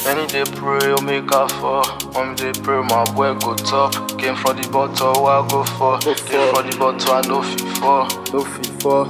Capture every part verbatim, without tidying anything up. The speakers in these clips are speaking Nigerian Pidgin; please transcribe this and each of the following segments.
Many they pray, oh make her fall. Mommy they pray, my boy go top. Came from the bottle, I go for. Go Came for. from the bottle, I know fit for. No fit for.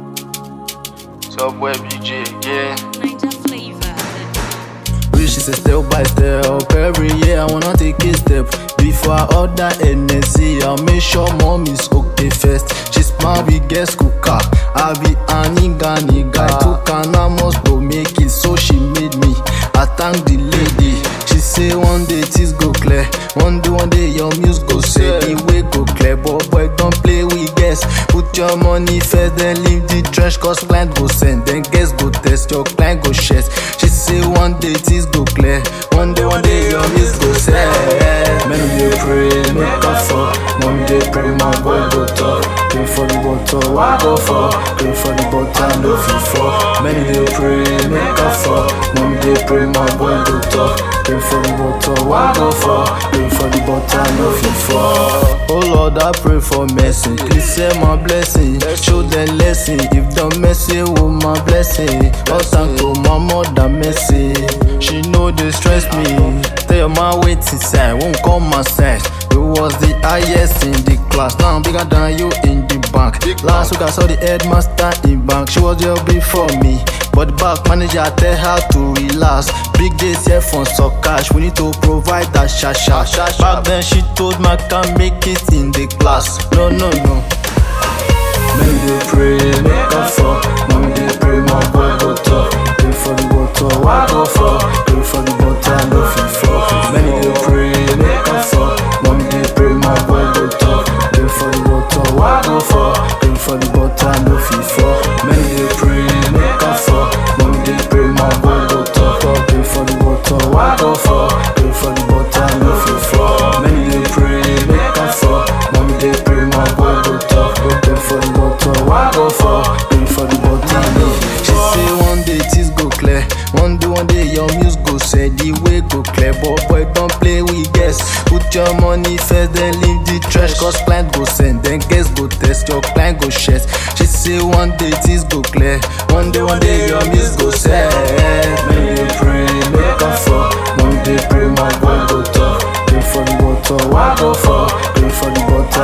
Top boy B J again. Niger flavor. Rich is a step by step. Every year I wanna take a step. Before I order N S C, I'll make sure mom is okay first. She's my biggest cooker. I be a nigga nigga. I took an amos to make it, so she made me. I thank the lady. She say one day things go clear. One day, one day your muse go say the way go clear. But boy don't play with guess. Put your money first, then leave the trash. Cause client go send, then guest go test. Your client go share. She say one day things go clear. One day, one day your muse go say. Many they pray, make her fall. Mommy they pray, my boy go talk. Pray for the bottle, I go for. Pray for the bottle, no fit for. Many they pray, make her fall. Mommy they pray, my boy go talk. Pray for the bottle, I go for. Pray for the bottle, no fit for. Oh Lord, I pray for mercy. Please say my blessing. Show them lesson. If the mercy, oh my blessing. All thank to my mother mercy. She know they stress me. Tell my waiting side, won't come my side. You was the highest in the class. Now I'm bigger than you in the bank. Last week I saw the headmaster in bank. She was there before me, but the bank manager tell her to relax. Big days here for some cash. We need to provide that shasha. Back then she told me I can't make it in the class. No, no, no. Many they pray, make her fall. Mommy they pray, my boy go talk. Pray for the bottle, I go for. Pray for the bottle, no fit for. Many they pray, make her fall. Mommy they pray, my boy go talk. Pray for the bottle, I go for. Pray for the bottle, no fit for. Many they pray, make her fall. Mommy they pray, my boy go talk. Pray for the bottle, I go for. Pray for the bottle, no fit for. Many they pray, make her fall. Mommy they pray, my boy go talk. Pray for the bottle, I go for. Pray for the bottle, no fit for. She say one day things go clear. One day, one day your muse go say the way go clear. But boy don't play with guess. Put your money first, then leave the trash. Cause client go send, then guest go test. Your client go share. She say one day things go clear. One day, one day your muse go say. Many they pray, make her fall. One day pray, my boy go talk. Pray for the bottle, I go for. Pray for the bottle.